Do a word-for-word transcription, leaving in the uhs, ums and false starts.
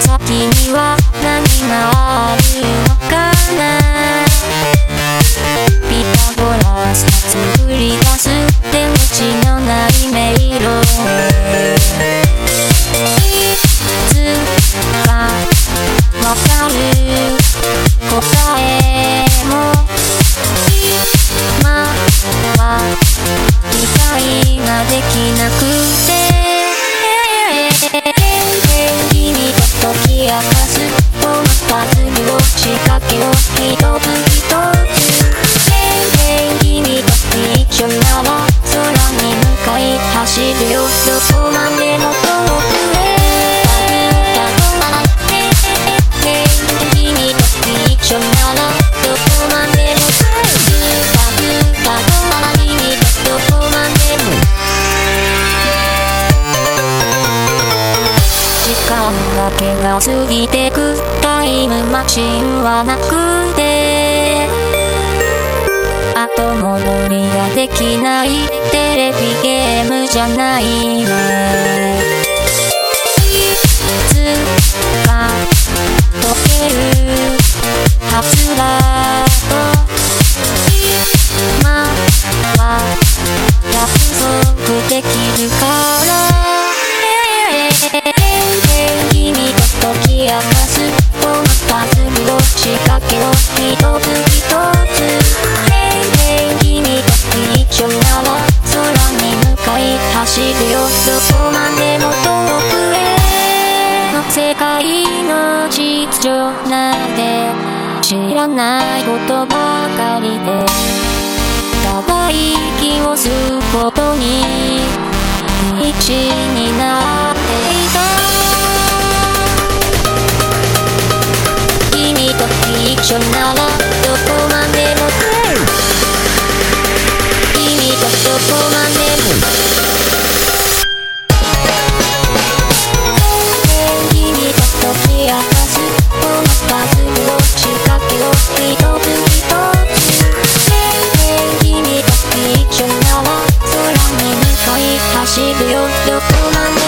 先には何があるのかな。ピタゴラスが作り出す出口のない迷路へ、いつかわかる答えもまあ理解ができなくて、君と解き明かすこのパズルを仕掛けを一つ一つ、君と一緒なら空に向かい走るよ、どこまでも遠くへ。君と一緒ならどこまでも帰る、君とどこまでも。時間だけが過ぎてく、タイムマシンはなくて、後戻りができないテレビゲームじゃないね。いつか解けるはずだと、まあ約束できるから、君と解き明かすこのパズルを仕掛けを一つ一つ、君と一緒なら空に向かい走るよ、どこまでも遠くへ。世界の秩序なんて知らないことばかりで、ただ息を吸うことに必死になっていた。君と一緒ならどこまでも来る、君とどこまでも。君と解き明かすこのパズルを仕掛けを一つ一つ、君と一緒なら空に向かい走るよ、どこまで